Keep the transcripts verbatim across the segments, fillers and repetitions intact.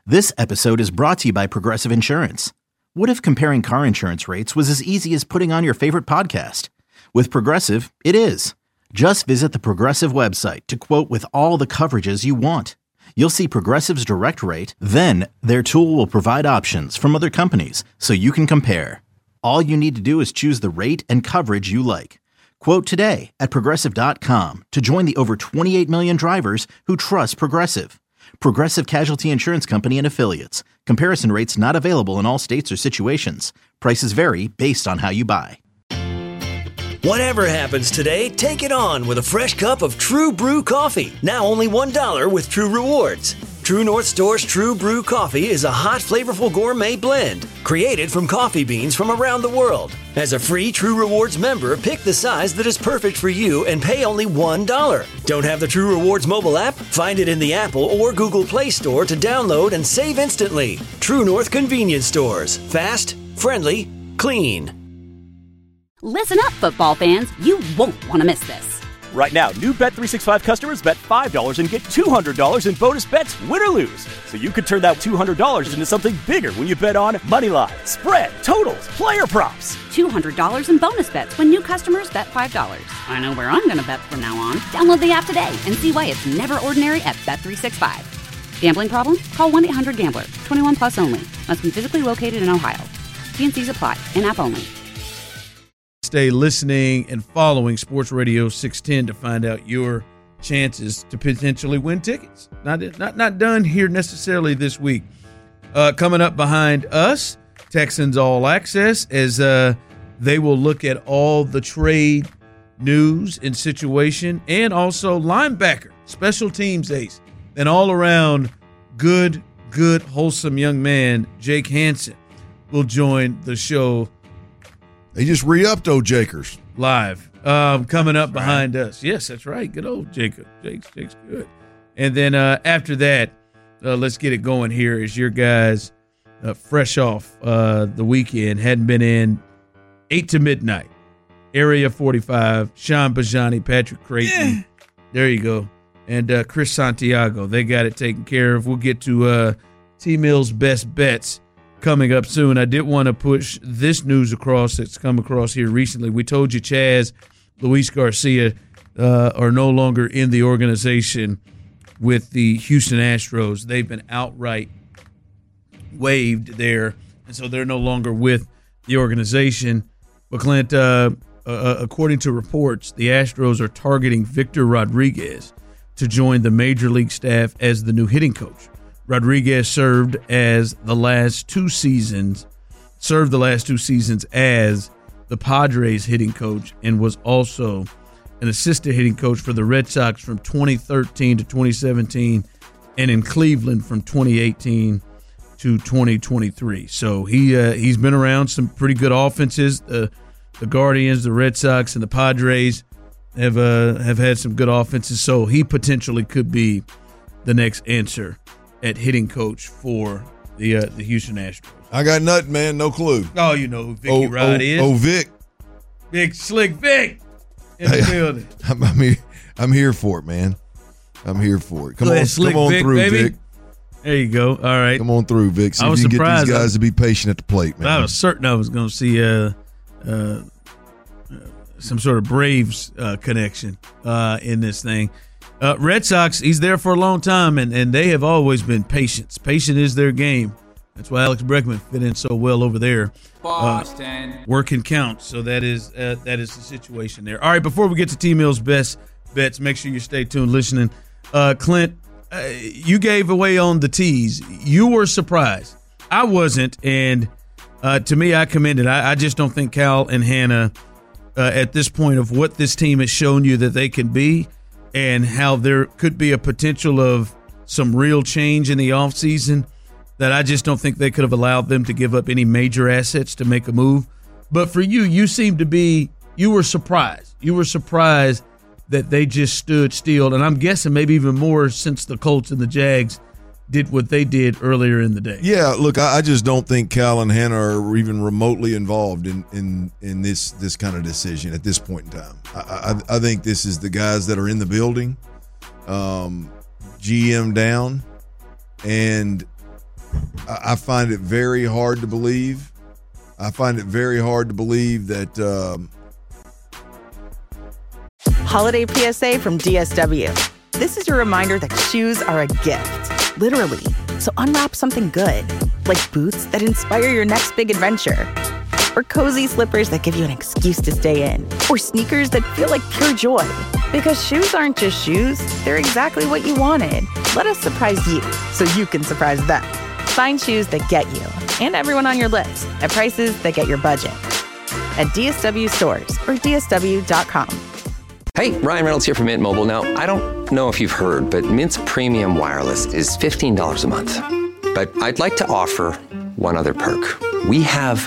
This episode is brought to you by Progressive Insurance. What if comparing car insurance rates was as easy as putting on your favorite podcast? With Progressive, it is. Just visit the Progressive website to quote with all the coverages you want. You'll see Progressive's direct rate, then their tool will provide options from other companies so you can compare. All you need to do is choose the rate and coverage you like. Quote today at Progressive dot com to join the over twenty-eight million drivers who trust Progressive. Progressive Casualty Insurance Company and Affiliates. Comparison rates not available in all states or situations. Prices vary based on how you buy. Whatever happens today, take it on with a fresh cup of True Brew coffee. Now only one dollar with True Rewards. True North Store's True Brew coffee is a hot, flavorful gourmet blend created from coffee beans from around the world. As a free True Rewards member, pick the size that is perfect for you and pay only one dollar. Don't have the True Rewards mobile app? Find it in the Apple or Google Play Store to download and save instantly. True North Convenience Stores. Fast, friendly, clean. Listen up, football fans. You won't want to miss this. Right now, new Bet three sixty-five customers bet five dollars and get two hundred dollars in bonus bets, win or lose. So you could turn that two hundred dollars into something bigger when you bet on money line, spread, totals, player props. two hundred dollars in bonus bets when new customers bet five dollars. I know where I'm going to bet from now on. Download the app today and see why it's never ordinary at Bet three sixty-five. Gambling problem? Call one eight hundred gambler. twenty-one plus only. Must be physically located in Ohio. T and C's apply. In-app only. Stay listening and following Sports Radio six ten to find out your chances to potentially win tickets. Not not not done here necessarily this week. Uh, coming up behind us, Texans All Access, as uh, they will look at all the trade news and situation, and also linebacker, special teams ace, and all around good, good, wholesome young man, Jake Hansen, will join the show. They just re-upped old Jakers. Live. Um, coming up that's behind right. us. Yes, that's right. Good old Jacob. Jake's, Jake's good. And then uh, after that, uh, let's get it going here as your guys uh, fresh off uh, the weekend. Hadn't been in eight to midnight. Area forty-five, Sean Bajani, Patrick Creighton. There you go. And uh, Chris Santiago. They got it taken care of. We'll get to uh, T-Mill's best bets coming up soon. I did want to push this news across that's come across here recently. We told you Chaz, Luis Garcia uh, are no longer in the organization with the Houston Astros. They've been outright waived there, and so they're no longer with the organization. But Clint, uh, uh, according to reports, the Astros are targeting Victor Rodriguez to join the major league staff as the new hitting coach. Rodriguez served as the last two seasons, served the last two seasons as the Padres hitting coach, and was also an assistant hitting coach for the Red Sox from twenty thirteen to twenty seventeen, and in Cleveland from twenty eighteen to twenty twenty-three. So he uh, he's been around some pretty good offenses. The the Guardians, the Red Sox, and the Padres have uh, have had some good offenses. So he potentially could be the next answer at hitting coach for the uh, the Houston Astros. I got nothing, man. No clue. Oh, you know who Vicky oh, Rod oh, is. Oh, Vic. Big Slick Vic in the Hey, building. I'm, I'm, here, I'm here for it, man. I'm here for it. Come Go on, ahead, Slick come on Vic, through, baby. Vic. There you go. All right. Come on through, Vic. See I if was you can get surprised. these guys to be patient at the plate, man. I was certain I was going to see uh, uh, some sort of Braves uh, connection uh, in this thing. Uh, Red Sox, he's there for a long time, and, and they have always been patience. Patient is their game. That's why Alex Bregman fit in so well over there. Boston. Uh, work can count, so that is uh, that is the situation there. All right, before we get to T-Mill's best bets, make sure you stay tuned listening. Uh, Clint, uh, you gave away on the teas. You were surprised. I wasn't, and uh, to me, I commend it. I, I just don't think Cal and Hannah, uh, at this point of what this team has shown you that they can be, and how there could be a potential of some real change in the offseason, that I just don't think they could have allowed them to give up any major assets to make a move. But for you, you seem to be, you were surprised. You were surprised that they just stood still. And I'm guessing maybe even more since the Colts and the Jags did what they did earlier in the day. Yeah, look, I, I just don't think Cal and Hannah are even remotely involved in in, in this this kind of decision at this point in time. I, I, I think this is the guys that are in the building, um, G M down, and I, I find it very hard to believe. I find it very hard to believe that. Um, Holiday P S A from D S W. This is your reminder that shoes are a gift, literally. So unwrap something good, like boots that inspire your next big adventure, or cozy slippers that give you an excuse to stay in, or sneakers that feel like pure joy. Because shoes aren't just shoes, they're exactly what you wanted. Let us surprise you so you can surprise them. Find shoes that get you and everyone on your list at prices that get your budget. At D S W stores or D S W dot com. Hey, Ryan Reynolds here from Mint Mobile. Now, I don't know if you've heard, but Mint's premium wireless is fifteen dollars a month. But I'd like to offer one other perk. We have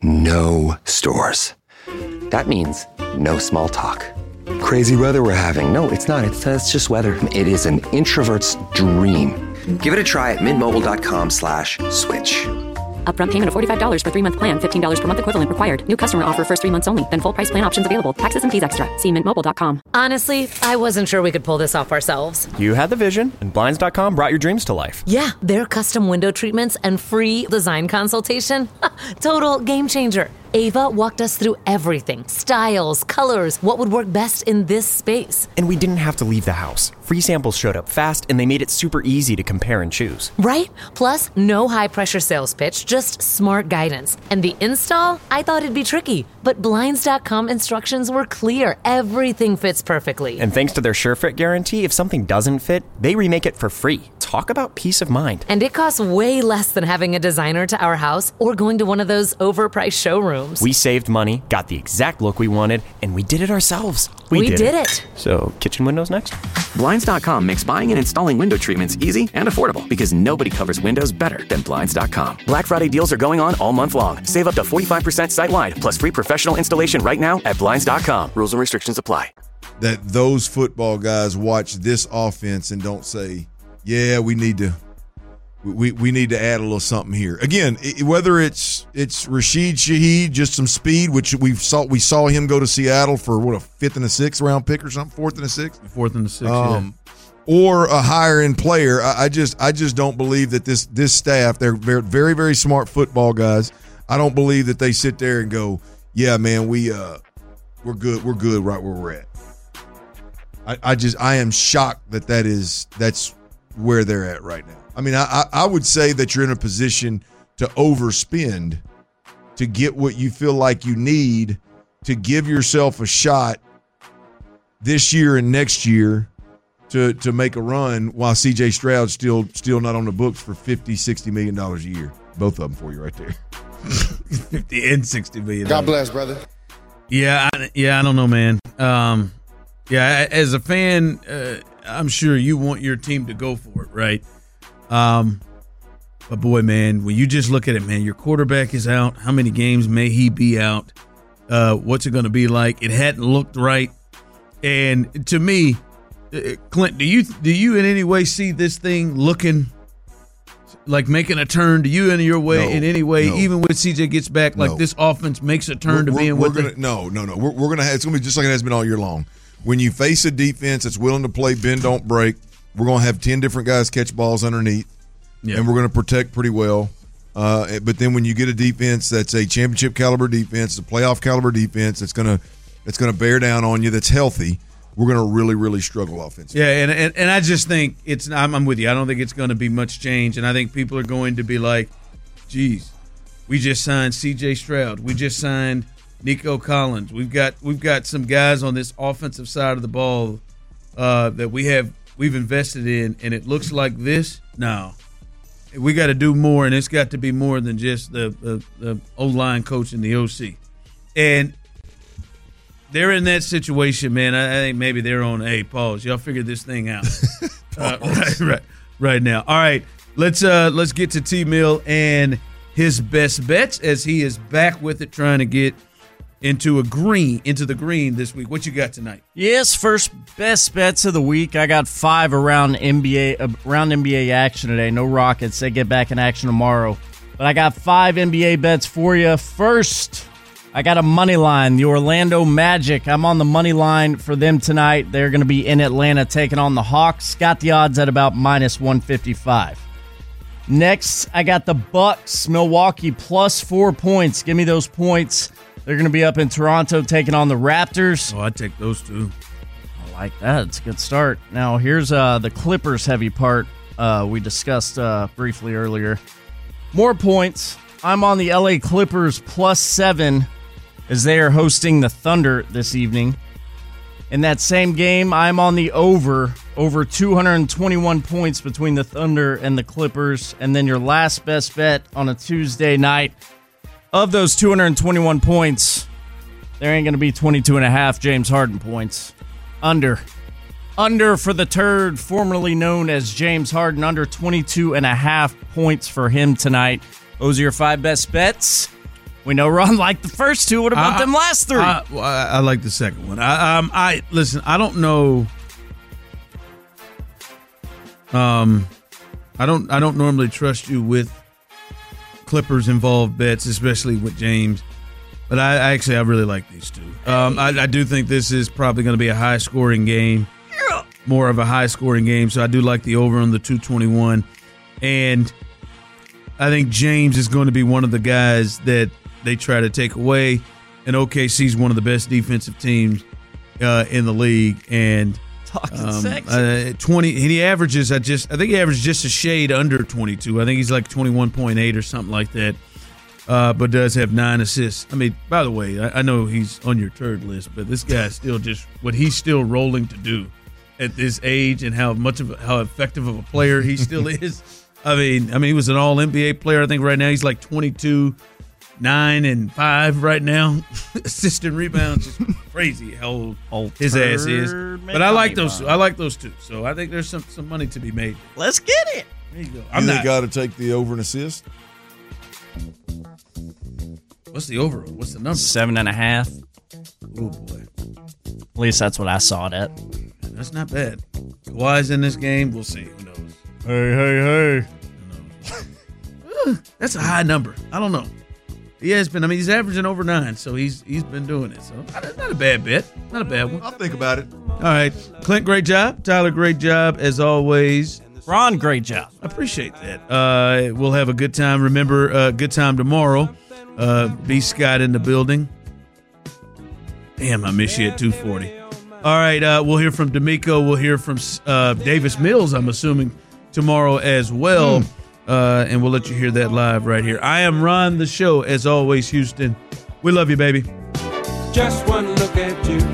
no stores. That means no small talk. Crazy weather we're having. No, it's not. It's, uh, it's just weather. It is an introvert's dream. Give it a try at mintmobile.com slash switch. Upfront payment of forty-five dollars for three-month plan. fifteen dollars per month equivalent required. New customer offer first three months only. Then full price plan options available. Taxes and fees extra. See mint mobile dot com. Honestly, I wasn't sure we could pull this off ourselves. You had the vision, and Blinds dot com brought your dreams to life. Yeah, their custom window treatments and free design consultation. Total game changer. Ava walked us through everything. Styles, colors, what would work best in this space. And we didn't have to leave the house. Free samples showed up fast, and they made it super easy to compare and choose. Right? Plus, no high-pressure sales pitch, just smart guidance. And the install? I thought it'd be tricky. But Blinds dot com instructions were clear. Everything fits perfectly. And thanks to their SureFit guarantee, if something doesn't fit, they remake it for free. Talk about peace of mind. And it costs way less than having a designer to our house or going to one of those overpriced showrooms. We saved money, got the exact look we wanted, and we did it ourselves. We, we did, did it. it. So, kitchen windows next? Blinds dot com makes buying and installing window treatments easy and affordable because nobody covers windows better than Blinds dot com. Black Friday deals are going on all month long. Save up to forty-five percent site-wide, plus free professional installation right now at Blinds dot com. Rules and restrictions apply. That those football guys watch this offense and don't say, yeah, we need to we, we need to add a little something here. Again, it, whether it's it's Rashid Shaheed, just some speed, which we saw we saw him go to Seattle for what, a fifth and a sixth round pick or something, fourth and a sixth, fourth and a sixth, um, yeah. Or a higher end player. I, I just I just don't believe that this this staff, they're very very very smart football guys. I don't believe that they sit there and go, yeah, man, we uh we're good we're good right where we're at. I, I just I am shocked that that is that's where they're at right now. I mean, I, I would say that you're in a position to overspend to get what you feel like you need to give yourself a shot this year and next year to to make a run while C J Stroud's still still not on the books for fifty, sixty million dollars a year. Both of them for you right there. fifty and sixty million. God bless, brother. Yeah, I, yeah, I don't know, man. Um, yeah, as a fan, uh, I'm sure you want your team to go for it, right? Um, but boy, man, when you just look at it, man, your quarterback is out. How many games may he be out? Uh, what's it going to be like? It hadn't looked right. And to me, uh, Clint, do you do you in any way see this thing looking like making a turn? Do you in your way no, in any way, no. even when C J gets back, like no. this offense makes a turn we're, to we're, being we're what gonna, they? No, no, no. We're, we're gonna have, it's gonna be just like it has been all year long. When you face a defense that's willing to play bend don't break, we're gonna have ten different guys catch balls underneath, yeah. and we're gonna protect pretty well. Uh, but then when you get a defense that's a championship caliber defense, a playoff caliber defense that's gonna that's gonna bear down on you, that's healthy, we're going to really, really struggle offensively. Yeah, and, and and I just think it's – I'm I'm with you. I don't think it's going to be much change, and I think people are going to be like, geez, we just signed C J Stroud. We just signed Nico Collins. We've got we've got some guys on this offensive side of the ball uh, that we have we've invested in, and it looks like this. No. We got to do more, and it's got to be more than just the, the, the O-line coach and the O C. And – they're in that situation, man. I, I think maybe they're on, hey, pause. Y'all figure this thing out uh, right, right, right now. All right, let's uh, let's get to T-Mill and his best bets as he is back with it, trying to get into a green, into the green this week. What you got tonight? Yes, first best bets of the week. I got five around N B A uh, around N B A action today. No Rockets. They get back in action tomorrow. But I got five N B A bets for you. First, I got a money line, the Orlando Magic. I'm on the money line for them tonight. They're going to be in Atlanta taking on the Hawks. Got the odds at about minus one fifty-five. Next, I got the Bucks, Milwaukee, plus four points. Give me those points. They're going to be up in Toronto taking on the Raptors. Oh, I'd take those two. I like that. It's a good start. Now, here's uh, the Clippers heavy part uh, we discussed uh, briefly earlier. More points. I'm on the L A Clippers plus seven as they are hosting the Thunder this evening. In that same game, I'm on the over, over two hundred twenty-one points between the Thunder and the Clippers. And then your last best bet on a Tuesday night, of those two hundred twenty-one points, there ain't going to be twenty-two and a half James Harden points. Under. Under for the turd, formerly known as James Harden, under twenty-two and a half points for him tonight. Those are your five best bets. We know Ron liked the first two. What about I, them last three? I, I, I like the second one. I, um, I listen. I don't know. Um, I don't. I don't normally trust you with Clippers involved bets, especially with James. But I, I actually I really like these two. Um, I, I do think this is probably going to be a high scoring game, more of a high scoring game. So I do like the over on the two twenty-one, and I think James is going to be one of the guys that they try to take away. And O K C is one of the best defensive teams uh, in the league, and talking um, sexy. Uh, twenty. He averages. I just. I think he averages just a shade under twenty-two. I think he's like twenty-one point eight or something like that. Uh, but does have nine assists. I mean, by the way, I, I know he's on your turd list, but this guy's still just what he's still rolling to do at this age, and how much of a, how effective of a player he still is. I mean, I mean, he was an All N B A player. I think right now he's like twenty-two, nine, and five right now. Assist and rebounds, just crazy how old, old his ass is. But I like those. I like those two. So I think there's some some money to be made. Let's get it. There you go. I'm not got to take the over and assist. What's the over? What's the number? Seven and a half. Oh boy. At least that's what I saw it at. That's not bad. Kawhi's in this game. We'll see. Who knows? Hey, hey, hey. That's a high number. I don't know. He has been. I mean, he's averaging over nine, so he's he's been doing it. So not, not a bad bet. Not a bad one. I'll think about it. All right, Clint, great job. Tyler, great job as always. Ron, great job. I appreciate that. Uh, we'll have a good time. Remember, uh, good time tomorrow. Uh, B. Scott in the building. Damn, I miss you at two forty. All right, uh, we'll hear from D'Amico. We'll hear from uh, Davis Mills, I'm assuming, tomorrow as well. Mm. Uh, and we'll let you hear that live right here. I am Ron, the show, as always, Houston. We love you, baby. Just one look at you.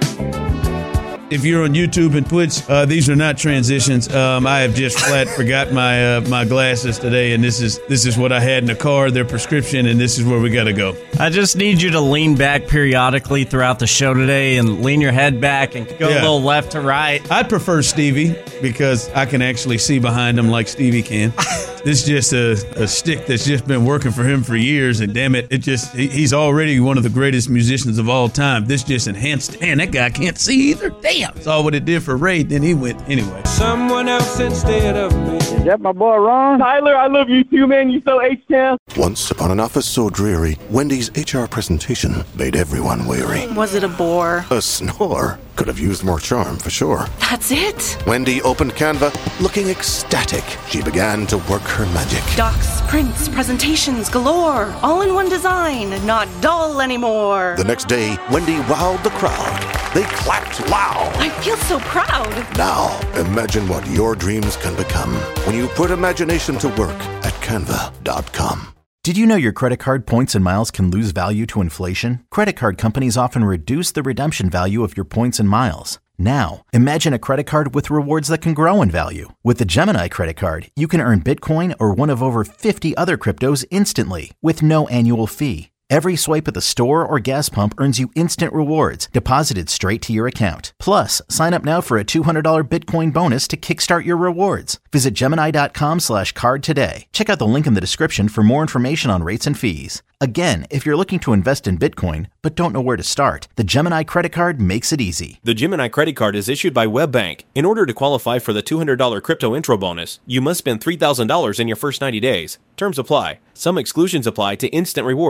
If you're on YouTube and Twitch, uh, these are not transitions. Um, I have just flat forgot my uh, my glasses today, and this is this is what I had in the car, their prescription, and this is where we got to go. I just need you to lean back periodically throughout the show today and lean your head back and go yeah. a little left to right. I'd prefer Stevie because I can actually see behind him like Stevie can. This is just a, a stick that's just been working for him for years, and damn it, it just he, he's already one of the greatest musicians of all time. This just enhanced it. Man, that guy can't see either. Damn. Saw what it did for Ray, then he went anyway. Someone else instead of me. Is that my boy Ron? Tyler, I love you too, man. You so H-Town. Once upon an office so dreary, Wendy's H R presentation made everyone weary. Was it a bore? A snore. Could have used more charm, for sure. That's it? Wendy opened Canva, looking ecstatic. She began to work her magic. Docs, prints, presentations galore. All in one design, not dull anymore. The next day, Wendy wowed the crowd. They clapped loud. I feel so proud. Now, imagine what your dreams can become when you put imagination to work at canva dot com. Did you know your credit card points and miles can lose value to inflation? Credit card companies often reduce the redemption value of your points and miles. Now, imagine a credit card with rewards that can grow in value. With the Gemini credit card, you can earn Bitcoin or one of over fifty other cryptos instantly with no annual fee. Every swipe at the store or gas pump earns you instant rewards deposited straight to your account. Plus, sign up now for a two hundred dollars Bitcoin bonus to kickstart your rewards. Visit Gemini.com slash card today. Check out the link in the description for more information on rates and fees. Again, if you're looking to invest in Bitcoin but don't know where to start, the Gemini credit card makes it easy. The Gemini credit card is issued by WebBank. In order to qualify for the two hundred dollars crypto intro bonus, you must spend three thousand dollars in your first ninety days. Terms apply. Some exclusions apply to instant rewards in which rewards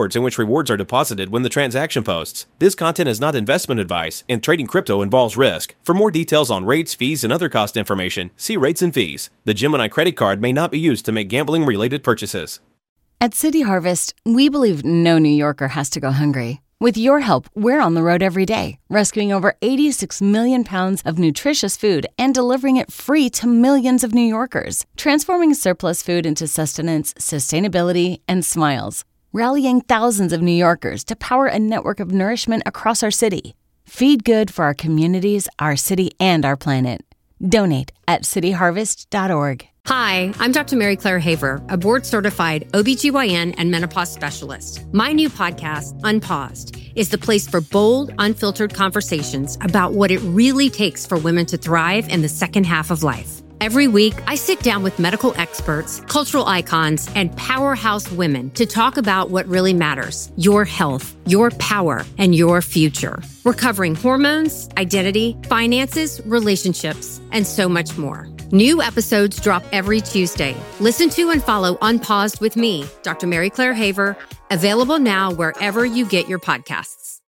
rewards are deposited when the transaction posts. This content is not investment advice, and trading crypto involves risk. For more details on rates, fees, and other cost information, see rates and fees. The Gemini credit card may not be used to make gambling-related purchases. At City Harvest, we believe no New Yorker has to go hungry. With your help, we're on the road every day, rescuing over eighty-six million pounds of nutritious food and delivering it free to millions of New Yorkers, transforming surplus food into sustenance, sustainability, and smiles, rallying thousands of New Yorkers to power a network of nourishment across our city. Feed good for our communities, our city, and our planet. Donate at city harvest dot org. Hi, I'm Doctor Mary Claire Haver, a board-certified O B G Y N and menopause specialist. My new podcast, Unpaused, is the place for bold, unfiltered conversations about what it really takes for women to thrive in the second half of life. Every week, I sit down with medical experts, cultural icons, and powerhouse women to talk about what really matters: your health, your power, and your future. We're covering hormones, identity, finances, relationships, and so much more. New episodes drop every Tuesday. Listen to and follow Unpaused with me, Doctor Mary Claire Haver, available now wherever you get your podcasts.